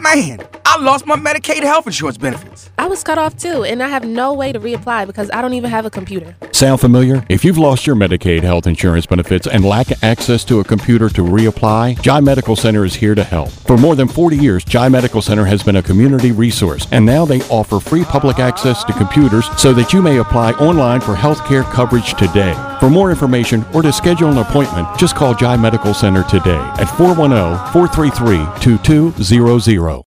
Man, I lost my Medicaid health insurance benefits. I was cut off too, and I have no way to reapply because I don't even have a computer. Sound familiar? If you've lost your Medicaid health insurance benefits and lack access to a computer to reapply, Jai Medical Center is here to help. For more than 40 years, Jai Medical Center has been a community resource, and now they offer free public access to computers so that you may apply online for health care coverage today. For more information or to schedule an appointment, just call Jai Medical Center today at 410-433-2200.